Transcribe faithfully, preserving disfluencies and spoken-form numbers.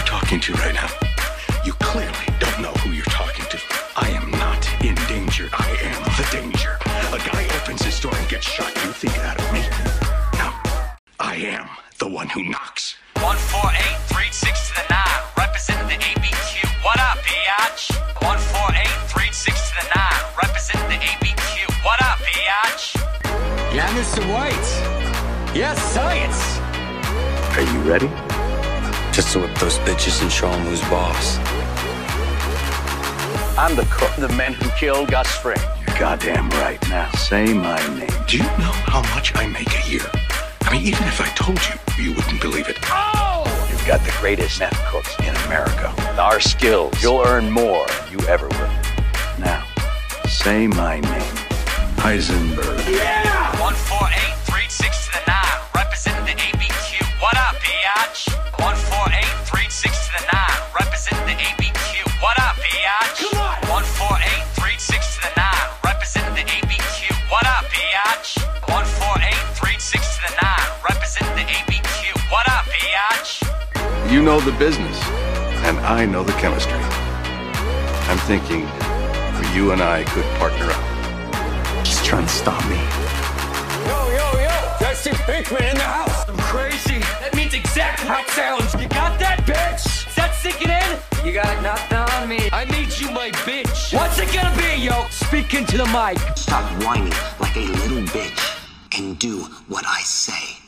talking to right now? You clearly don't know who you're talking to. I am not in danger. I am the danger. A guy opens his door and gets shot. You think that of me? No. I am the one who knocks. one four eight, three six to the nine, representing the A B Q. What up, biatch? one four eight, three six to the nine, representing the A B Q. What up, biatch? Yeah, Mister White. Yes, science. Are you ready? Just to whip those bitches and show them who's boss. I'm the cook, the man who killed Gus Fring. You're goddamn right. Now, say my name. Do you know how much I make a year? I mean, even if I told you, you wouldn't believe it. Oh! You've got the greatest meth cooks in America. With our skills, you'll earn more than you ever will. Now, say my name. Heisenberg. Yeah! one four eight, three six to the nine, representing the A B Q. What up, biatch? one four eight, three six to the nine, representing the A B Q. What up, biatch? Come on! one four eight, three six to the nine, representing the A B Q. What up, biatch? one four eight, three six to the nine, representing the A B Q. What up, biatch? You know the business, and I know the chemistry. I'm thinking you and I could partner up. Just trying to stop me. Yo, yo, yo. Jesse Pinkman in the house. I'm crazy. That means exactly how it sounds. You got that, bitch? Is that sinking in? You got nothing on me. I need you, my bitch. What's it gonna be, yo? Speak into the mic. Stop whining like a little bitch and do what I say.